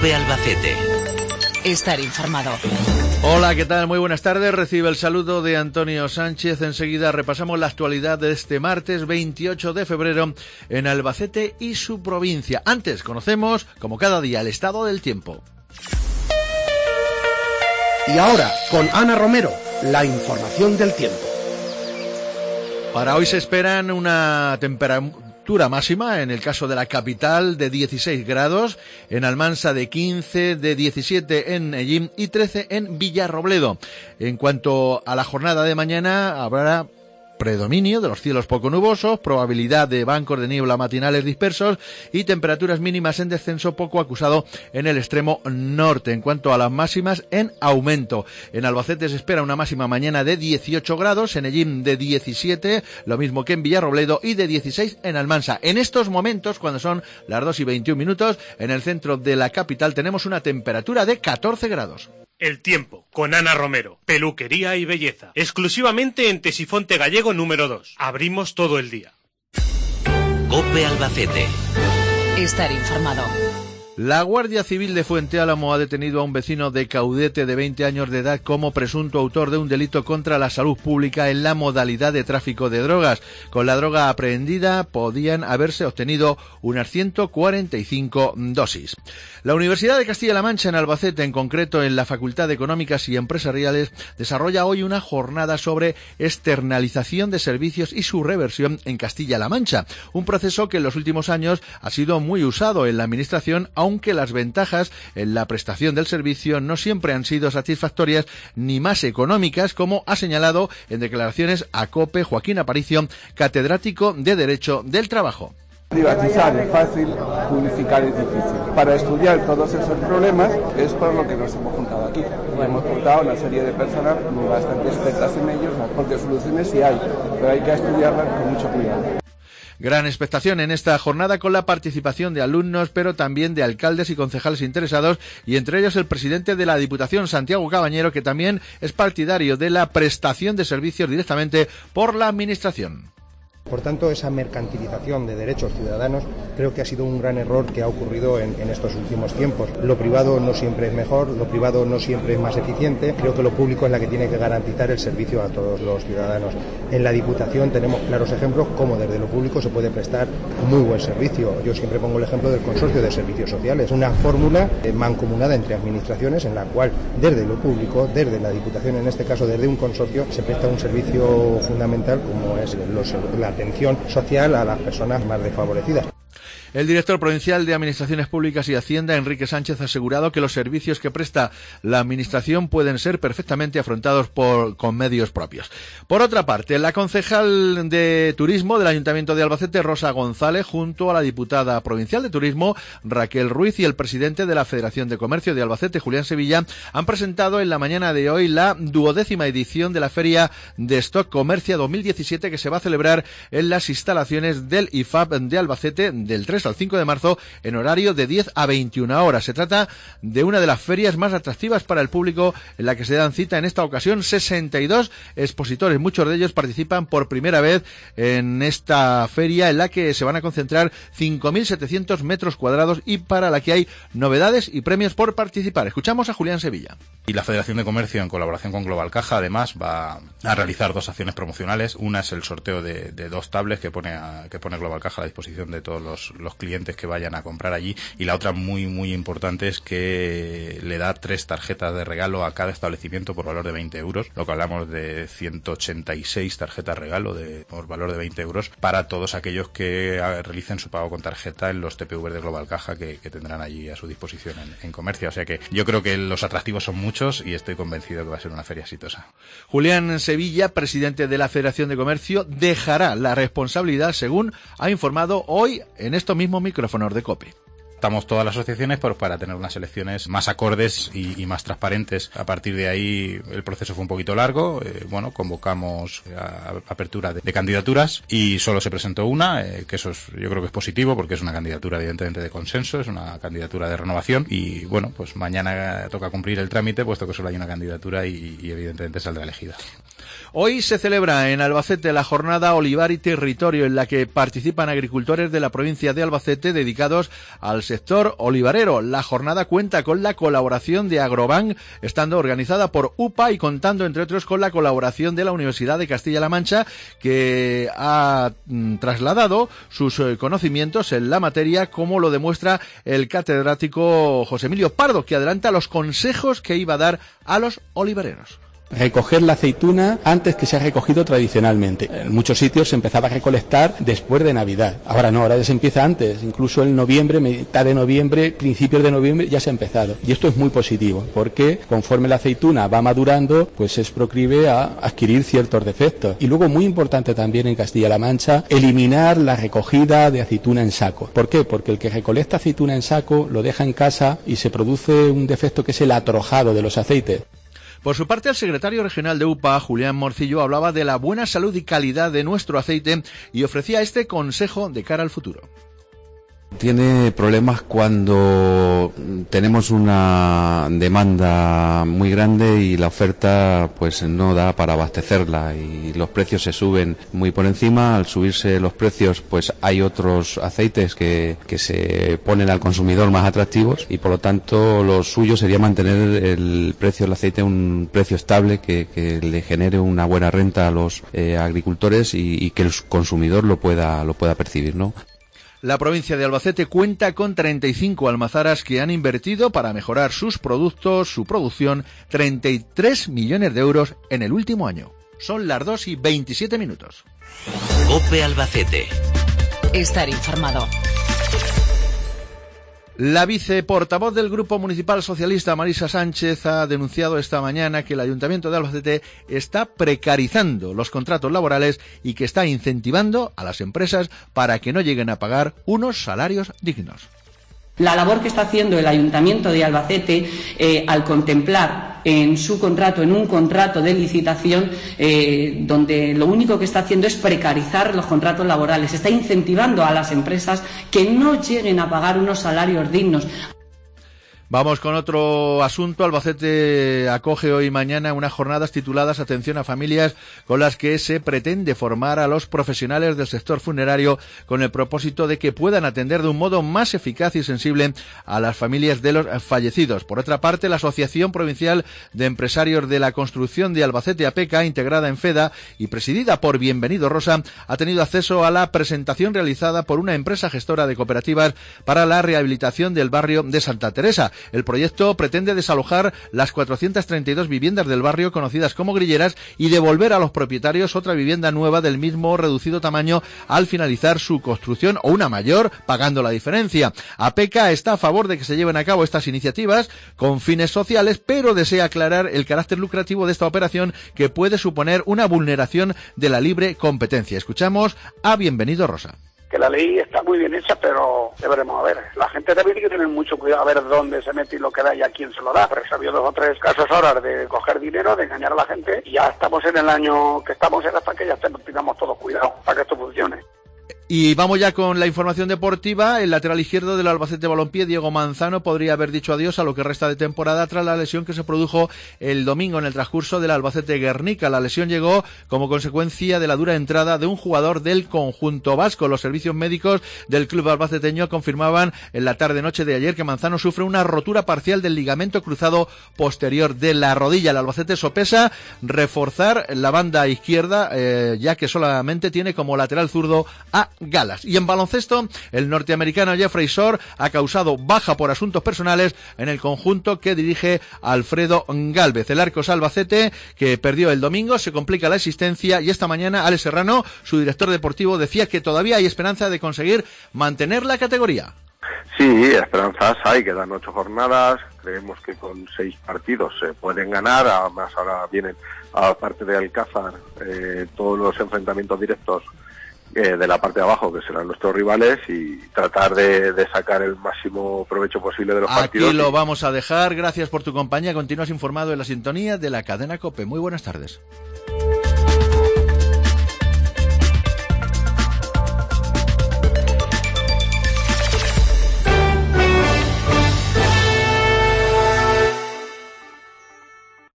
COPE Albacete. Estar informado. Hola, ¿qué tal? Muy buenas tardes. Recibe el saludo de Antonio Sánchez. Enseguida repasamos la actualidad de este martes 28 de febrero en Albacete y su provincia. Antes conocemos, como cada día, el estado del tiempo. Y ahora, con Ana Romero, la información del tiempo. Para hoy se esperan una temperatura máxima, en el caso de la capital, de 16 grados, en Almansa de 15, de 17 en Ellín y 13 en Villarrobledo. En cuanto a la jornada de mañana, habrá predominio de los cielos poco nubosos, probabilidad de bancos de niebla matinales dispersos y temperaturas mínimas en descenso poco acusado en el extremo norte. En cuanto a las máximas, en aumento. En Albacete se espera una máxima mañana de 18 grados, en Ellín de 17, lo mismo que en Villarrobledo, y de 16 en Almansa. En estos momentos, cuando son las 2:21, en el centro de la capital tenemos una temperatura de 14 grados. El tiempo, con Ana Romero, peluquería y belleza, exclusivamente en Tesifonte Gallego número 2. Abrimos todo el día. COPE Albacete. Estar informado. La Guardia Civil de Fuente Álamo ha detenido a un vecino de Caudete de 20 años de edad como presunto autor de un delito contra la salud pública en la modalidad de tráfico de drogas. Con la droga aprehendida podían haberse obtenido unas 145 dosis. La Universidad de Castilla-La Mancha en Albacete, en concreto en la Facultad de Económicas y Empresariales, desarrolla hoy una jornada sobre externalización de servicios y su reversión en Castilla-La Mancha. Un proceso que en los últimos años ha sido muy usado en la administración, aunque las ventajas en la prestación del servicio no siempre han sido satisfactorias ni más económicas, como ha señalado en declaraciones a COPE Joaquín Aparicio, catedrático de Derecho del Trabajo. Privatizar es fácil, publificar es difícil. Para estudiar todos esos problemas es por lo que nos hemos juntado aquí. Hemos juntado una serie de personas bastante expertas en ellos, porque soluciones sí hay, pero hay que estudiarlas con mucho cuidado. Gran expectación en esta jornada con la participación de alumnos, pero también de alcaldes y concejales interesados, y entre ellos el presidente de la Diputación, Santiago Cabañero, que también es partidario de la prestación de servicios directamente por la Administración. Por tanto, esa mercantilización de derechos ciudadanos creo que ha sido un gran error que ha ocurrido en estos últimos tiempos. Lo privado no siempre es mejor, lo privado no siempre es más eficiente. Creo que lo público es la que tiene que garantizar el servicio a todos los ciudadanos. En la Diputación tenemos claros ejemplos cómo desde lo público se puede prestar un muy buen servicio. Yo siempre pongo el ejemplo del Consorcio de Servicios Sociales, una fórmula mancomunada entre administraciones en la cual desde lo público, desde la Diputación, en este caso desde un consorcio, se presta un servicio fundamental como es la atención social a las personas más desfavorecidas. El director provincial de Administraciones Públicas y Hacienda, Enrique Sánchez, ha asegurado que los servicios que presta la Administración pueden ser perfectamente afrontados con medios propios. Por otra parte, la concejal de Turismo del Ayuntamiento de Albacete, Rosa González, junto a la diputada provincial de Turismo, Raquel Ruiz, y el presidente de la Federación de Comercio de Albacete, Julián Sevilla, han presentado en la mañana de hoy la 12ª edición de la Feria de Stock Comercia 2017, que se va a celebrar en las instalaciones del IFAP de Albacete del 3 al 5 de marzo en horario de 10 a 21 horas. Se trata de una de las ferias más atractivas para el público, en la que se dan cita en esta ocasión 62 expositores. Muchos de ellos participan por primera vez en esta feria, en la que se van a concentrar 5.700 metros cuadrados y para la que hay novedades y premios por participar. Escuchamos a Julián Sevilla. Y la Federación de Comercio, en colaboración con Global Caja, además va a realizar dos acciones promocionales. Una es el sorteo de dos tablets que pone Global Caja a la disposición de todos los clientes que vayan a comprar allí, y la otra muy muy importante es que le da 3 tarjetas de regalo a cada establecimiento por valor de 20 euros, lo que hablamos de 186 tarjetas regalo por valor de 20 euros para todos aquellos que realicen su pago con tarjeta en los TPV de Global Caja que tendrán allí a su disposición en comercio. O sea que yo creo que los atractivos son muchos y estoy convencido que va a ser una feria exitosa. Julián Sevilla, presidente de la Federación de Comercio, dejará la responsabilidad, según ha informado hoy en estos mismos micrófonos de COPE. Estamos todas las asociaciones para tener unas elecciones más acordes y más transparentes. A partir de ahí el proceso fue un poquito largo. Convocamos a apertura de candidaturas y solo se presentó una, que eso yo creo que es positivo porque es una candidatura evidentemente de consenso, es una candidatura de renovación y pues mañana toca cumplir el trámite puesto que solo hay una candidatura y evidentemente saldrá elegida. Hoy se celebra en Albacete la jornada Olivar y Territorio, en la que participan agricultores de la provincia de Albacete dedicados al sector olivarero. La jornada cuenta con la colaboración de Agrobank, estando organizada por UPA y contando, entre otros, con la colaboración de la Universidad de Castilla-La Mancha, que ha trasladado sus conocimientos en la materia, como lo demuestra el catedrático José Emilio Pardo, que adelanta los consejos que iba a dar a los olivareros. Recoger la aceituna antes que se ha recogido tradicionalmente. En muchos sitios se empezaba a recolectar después de Navidad. Ahora no, ahora ya se empieza antes. Incluso en noviembre, mitad de noviembre, principios de noviembre ya se ha empezado. Y esto es muy positivo, porque conforme la aceituna va madurando, pues es proclive a adquirir ciertos defectos. Y luego, muy importante también en Castilla-La Mancha, eliminar la recogida de aceituna en saco. ¿Por qué? Porque el que recolecta aceituna en saco lo deja en casa y se produce un defecto que es el atrojado de los aceites. Por su parte, el secretario regional de UPA, Julián Morcillo, hablaba de la buena salud y calidad de nuestro aceite y ofrecía este consejo de cara al futuro. Tiene problemas cuando tenemos una demanda muy grande y la oferta pues no da para abastecerla y los precios se suben muy por encima. Al subirse los precios, pues hay otros aceites que se ponen al consumidor más atractivos y por lo tanto lo suyo sería mantener el precio del aceite a un precio estable que le genere una buena renta a los agricultores y que el consumidor lo pueda percibir, ¿no? La provincia de Albacete cuenta con 35 almazaras que han invertido para mejorar sus productos, su producción, 33 millones de euros en el último año. Son las 2:27. COPE Albacete. Estar informado. La viceportavoz del Grupo Municipal Socialista, Marisa Sánchez, ha denunciado esta mañana que el Ayuntamiento de Albacete está precarizando los contratos laborales y que está incentivando a las empresas para que no lleguen a pagar unos salarios dignos. La labor que está haciendo el Ayuntamiento de Albacete al contemplar en su contrato, en un contrato de licitación, donde lo único que está haciendo es precarizar los contratos laborales, está incentivando a las empresas que no lleguen a pagar unos salarios dignos. Vamos con otro asunto. Albacete acoge hoy y mañana unas jornadas tituladas Atención a familias, con las que se pretende formar a los profesionales del sector funerario con el propósito de que puedan atender de un modo más eficaz y sensible a las familias de los fallecidos. Por otra parte, la Asociación Provincial de Empresarios de la Construcción de Albacete, APECA, integrada en FEDA y presidida por Bienvenido Rosa, ha tenido acceso a la presentación realizada por una empresa gestora de cooperativas para la rehabilitación del barrio de Santa Teresa. El proyecto pretende desalojar las 432 viviendas del barrio conocidas como grilleras y devolver a los propietarios otra vivienda nueva del mismo reducido tamaño al finalizar su construcción o una mayor, pagando la diferencia. APECA está a favor de que se lleven a cabo estas iniciativas con fines sociales, pero desea aclarar el carácter lucrativo de esta operación que puede suponer una vulneración de la libre competencia. Escuchamos a Bienvenido Rosa. Que la ley está muy bien hecha, pero deberemos a ver. La gente también tiene que tener mucho cuidado a ver dónde se mete y lo que da y a quién se lo da. Pero se ha habido 2 o 3 casos ahora de coger dinero, de engañar a la gente, y ya estamos en el año que estamos en hasta que ya tengamos todos cuidado para que esto funcione. Y vamos ya con la información deportiva. El lateral izquierdo del Albacete Balompié, Diego Manzano, podría haber dicho adiós a lo que resta de temporada tras la lesión que se produjo el domingo en el transcurso del Albacete Guernica. La lesión llegó como consecuencia de la dura entrada de un jugador del conjunto vasco. Los servicios médicos del club albaceteño confirmaban en la tarde-noche de ayer que Manzano sufre una rotura parcial del ligamento cruzado posterior de la rodilla. El Albacete sopesa reforzar la banda izquierda, ya que solamente tiene como lateral zurdo a Galas. Y en baloncesto, el norteamericano Jeffrey Shore ha causado baja por asuntos personales en el conjunto que dirige Alfredo Gálvez. El Arcos Albacete, que perdió el domingo, se complica la existencia y esta mañana Alex Serrano, su director deportivo, decía que todavía hay esperanza de conseguir mantener la categoría. Sí, esperanzas hay, quedan 8 jornadas, creemos que con 6 partidos se pueden ganar, además ahora vienen, aparte de Alcázar, todos los enfrentamientos directos de la parte de abajo, que serán nuestros rivales, y tratar de sacar el máximo provecho posible de los partidos. Aquí lo vamos a dejar. Gracias por tu compañía. Continúas informado en la sintonía de la cadena COPE. Muy buenas tardes.